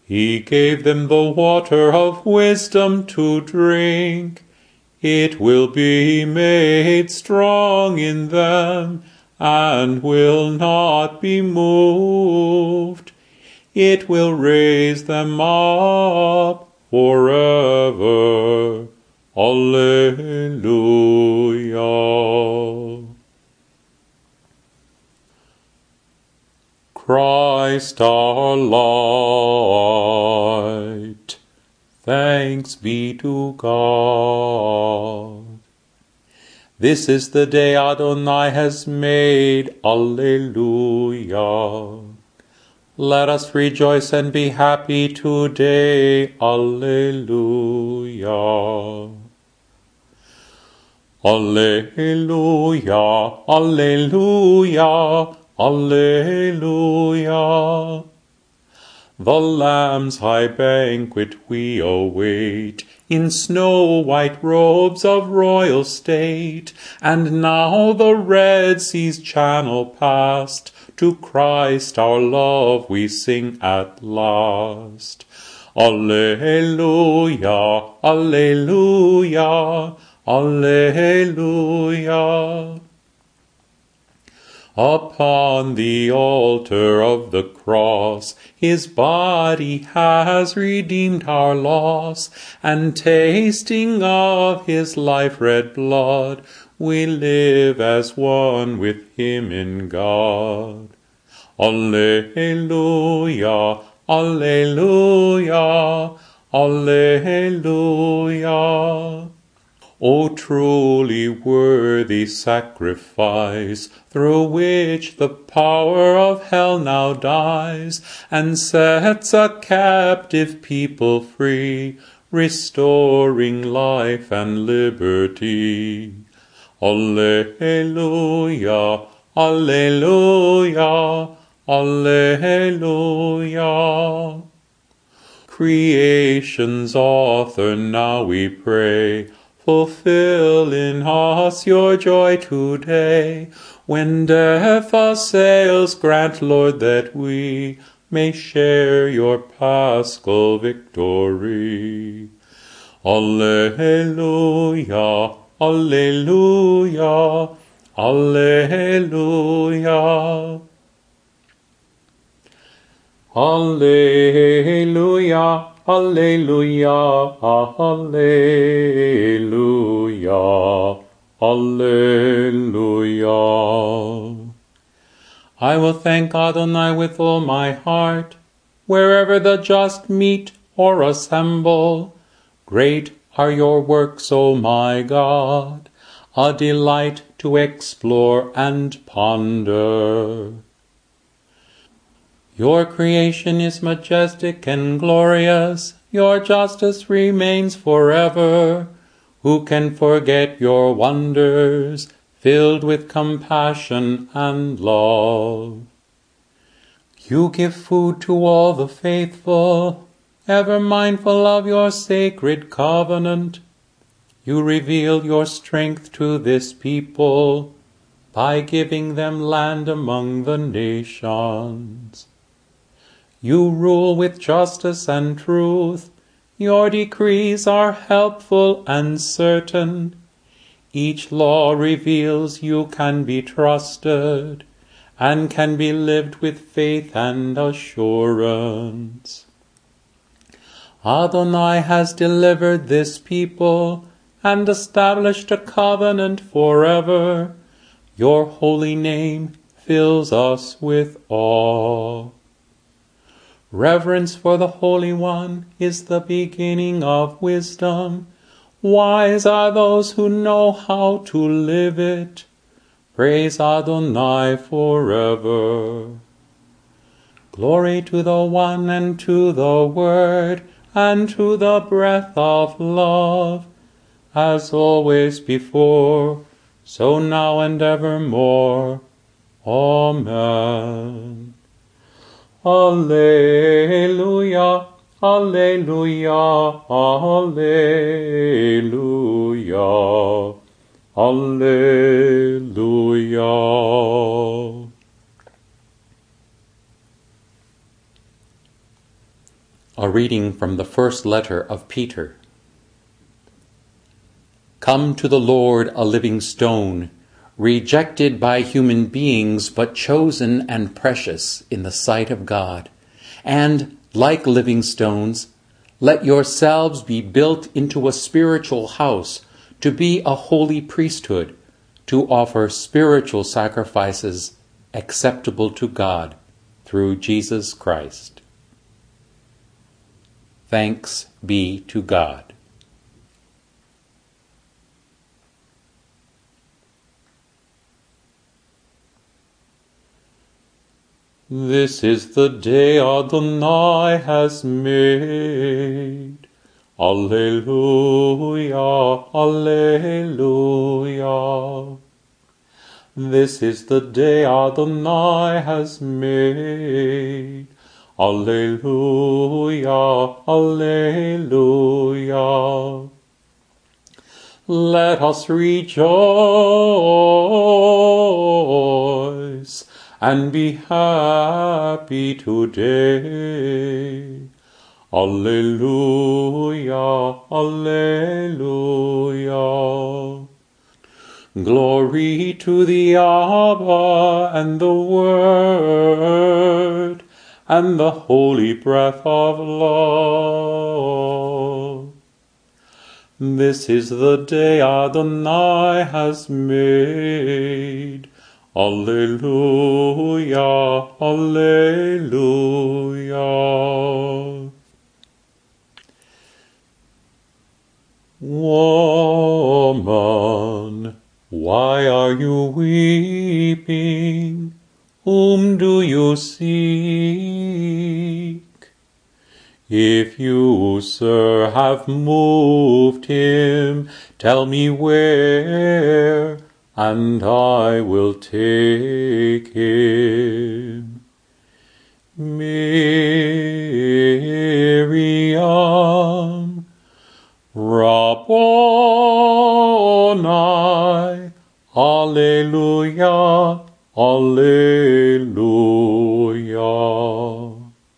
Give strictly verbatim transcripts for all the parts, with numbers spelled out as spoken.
He gave them the water of wisdom to drink. It will be made strong in them, and will not be moved. It will raise them up forever. Alleluia. Christ our light. Thanks be to God. This is the day Adonai has made. Alleluia. Let us rejoice and be happy today. Alleluia. Alleluia. Alleluia. Alleluia. The Lamb's high banquet we await, in snow-white robes of royal state, and now the Red Sea's channel past, to Christ our love we sing at last. Alleluia, alleluia, alleluia. Upon the altar of the cross, his body has redeemed our loss, and tasting of his life-red blood, we live as one with him in God. Alleluia, alleluia, alleluia. O truly worthy sacrifice, through which the power of hell now dies, and sets a captive people free, restoring life and liberty. Alleluia, alleluia, alleluia. Creation's author, now we pray, fulfill in us your joy today. When death assails, grant, Lord, that we may share your paschal victory. Alleluia, alleluia, alleluia. Alleluia, alleluia, alleluia, alleluia. I will thank Adonai with all my heart, wherever the just meet or assemble. Great are your works, O my God, a delight to explore and ponder. Your creation is majestic and glorious. Your justice remains forever. Who can forget your wonders, filled with compassion and love? You give food to all the faithful, ever mindful of your sacred covenant. You reveal your strength to this people by giving them land among the nations. You rule with justice and truth. Your decrees are helpful and certain. Each law reveals you can be trusted and can be lived with faith and assurance. Adonai has delivered this people and established a covenant forever. Your holy name fills us with awe. Reverence for the Holy One is the beginning of wisdom. Wise are those who know how to live it. Praise Adonai forever. Glory to the One and to the Word and to the breath of love, as always before, so now and evermore. Amen. Alleluia, alleluia, alleluia, alleluia. A reading from the first letter of Peter. Come to the Lord, a living stone, rejected by human beings, but chosen and precious in the sight of God. And, like living stones, let yourselves be built into a spiritual house, to be a holy priesthood, to offer spiritual sacrifices acceptable to God through Jesus Christ. Thanks be to God. This is the day Adonai has made. Alleluia, Alleluia. This is the day Adonai has made. Alleluia, Alleluia. Let us rejoice and be happy today. Alleluia, Alleluia. Glory to the Abba and the Word and the holy breath of love. This is the day Adonai has made. Alleluia, Alleluia. Woman, why are you weeping? Whom do you seek? If you, sir, have moved him, tell me where, and I will take him. Miriam, Rabboni, Alleluia, Alleluia.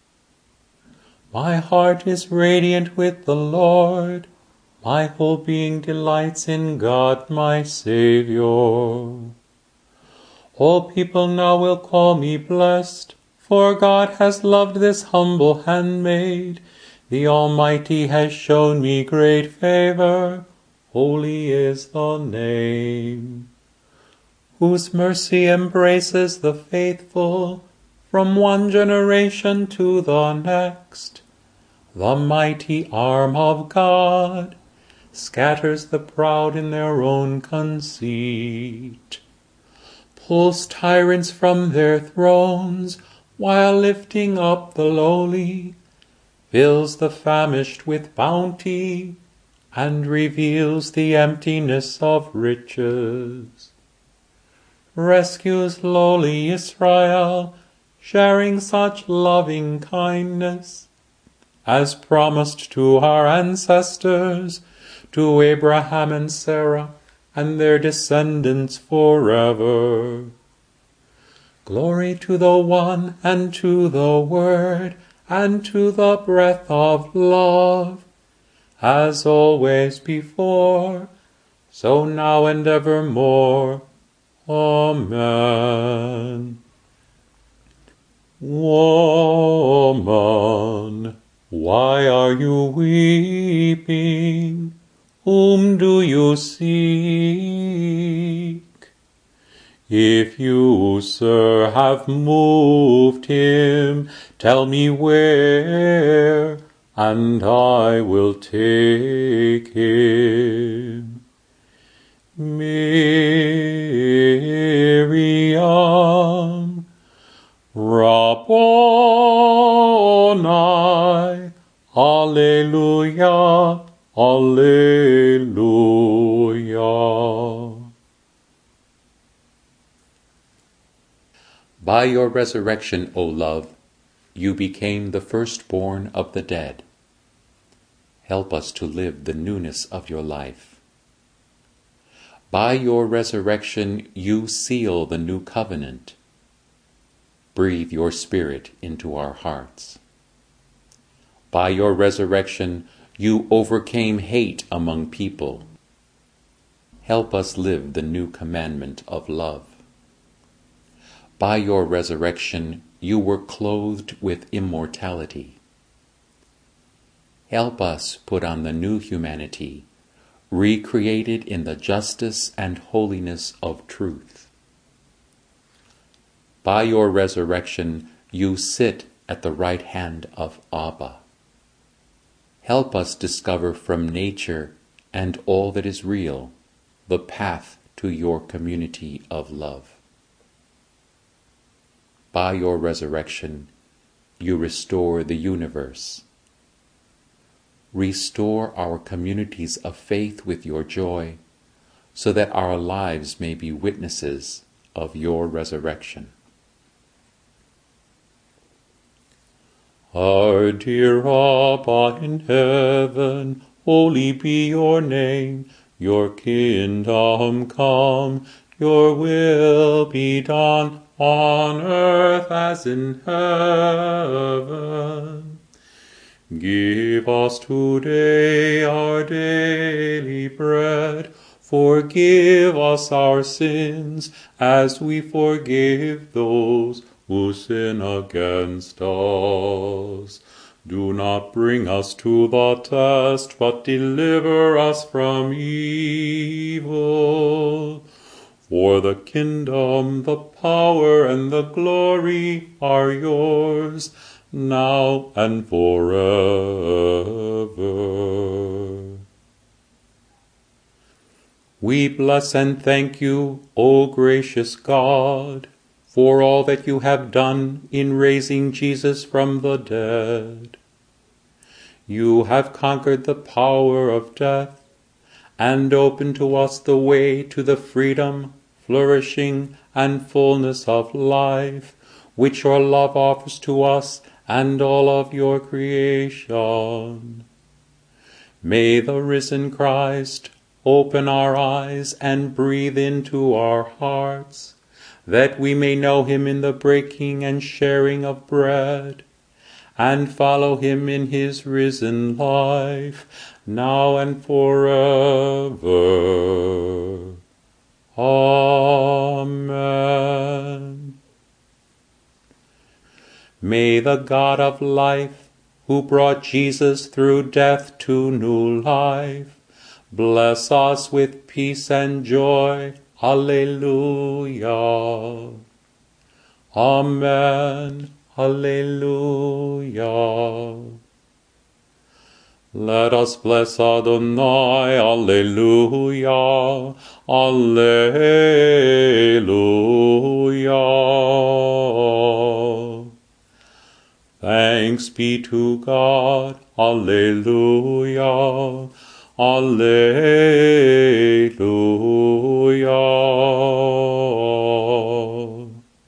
My heart is radiant with the Lord. My whole being delights in God my Saviour. All people now will call me blessed, for God has loved this humble handmaid. The Almighty has shown me great favor. Holy is the name. Whose mercy embraces the faithful from one generation to the next. The mighty arm of God scatters the proud in their own conceit, pulls tyrants from their thrones while lifting up the lowly, fills the famished with bounty, and reveals the emptiness of riches. Rescues lowly Israel, sharing such loving kindness as promised to our ancestors, to Abraham and Sarah and their descendants forever. Glory to the One, and to the Word, and to the breath of love, as always before, so now and evermore. Amen. Woman, why are you weeping? Whom do you seek? If you, sir, have moved him, tell me where, and I will take him. Miriam, Rabboni, Alleluia, Alleluia. By your resurrection, O love, you became the firstborn of the dead. Help us to live the newness of your life. By your resurrection, you seal the new covenant. Breathe your Spirit into our hearts. By your resurrection, you overcame hate among people. Help us live the new commandment of love. By your resurrection, you were clothed with immortality. Help us put on the new humanity, recreated in the justice and holiness of truth. By your resurrection, you sit at the right hand of Abba. Help us discover from nature and all that is real the path to your community of love. By your resurrection, you restore the universe. Restore our communities of faith with your joy, so that our lives may be witnesses of your resurrection. Our dear Abba in heaven, holy be your name. Your kingdom come, your will be done on earth as in heaven. Give us today our daily bread. Forgive us our sins as we forgive those who sin against us. Do not bring us to the test, but deliver us from evil. For the kingdom, the power, and the glory are yours, now and forever. We bless and thank you, O gracious God, for all that you have done in raising Jesus from the dead. You have conquered the power of death and opened to us the way to the freedom, flourishing, and fullness of life, which your love offers to us and all of your creation. May the risen Christ open our eyes and breathe into our hearts, that we may know him in the breaking and sharing of bread, and follow him in his risen life, now and forever. Amen. May the God of life, who brought Jesus through death to new life, bless us with peace and joy. Alleluia. Amen. Alleluia. Let us bless Adonai. Alleluia. Alleluia. Thanks be to God. Alleluia. Alleluia.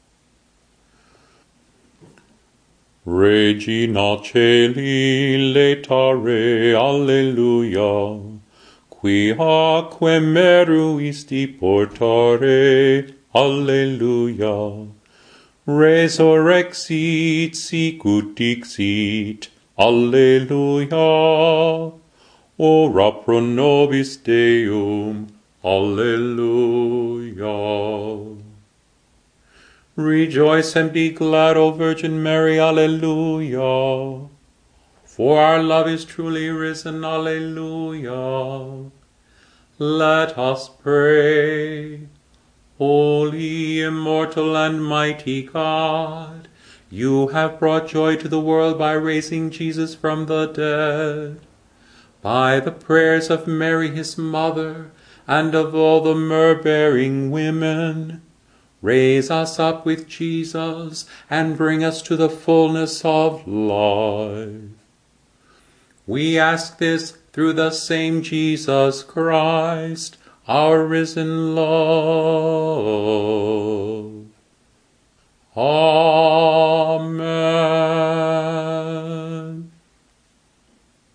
Regina Caeli laetare, Alleluia, quiaque meruisti portare, Alleluia, resurrexit sicut dixit, Alleluia, ora pro nobis Deum, Alleluia. Rejoice and be glad, O Virgin Mary, Alleluia. For our love is truly risen, Alleluia. Let us pray. Holy, immortal, and mighty God, you have brought joy to the world by raising Jesus from the dead. By the prayers of Mary his mother, and of all the myrrh-bearing women, raise us up with Jesus, and bring us to the fullness of life. We ask this through the same Jesus Christ, our risen Lord. Amen.